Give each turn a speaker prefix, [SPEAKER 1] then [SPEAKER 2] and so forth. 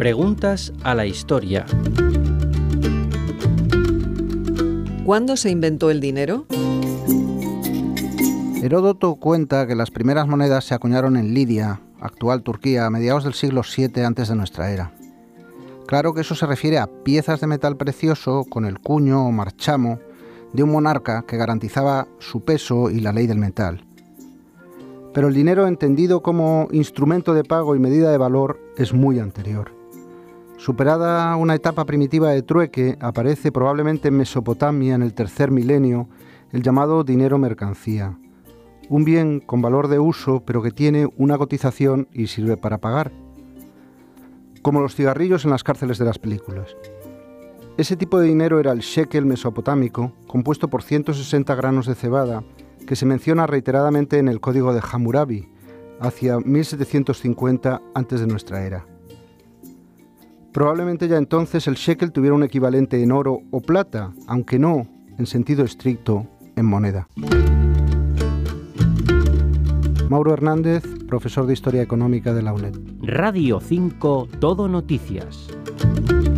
[SPEAKER 1] Preguntas a la historia.
[SPEAKER 2] ¿Cuándo se inventó el dinero?
[SPEAKER 3] Heródoto cuenta que las primeras monedas se acuñaron en Lidia, actual Turquía, a mediados del siglo VII antes de nuestra era. Claro que eso se refiere a piezas de metal precioso con el cuño o marchamo de un monarca que garantizaba su peso y la ley del metal. Pero el dinero, entendido como instrumento de pago y medida de valor, es muy anterior. Superada una etapa primitiva de trueque, aparece probablemente en Mesopotamia en el tercer milenio el llamado dinero mercancía, un bien con valor de uso pero que tiene una cotización y sirve para pagar, como los cigarrillos en las cárceles de las películas. Ese tipo de dinero era el shekel mesopotámico, compuesto por 160 granos de cebada, que se menciona reiteradamente en el Código de Hammurabi, hacia 1750 antes de nuestra era. Probablemente ya entonces el shekel tuviera un equivalente en oro o plata, aunque no, en sentido estricto, en moneda. Mauro Hernández, profesor de Historia Económica de la UNED.
[SPEAKER 1] Radio 5 Todo Noticias.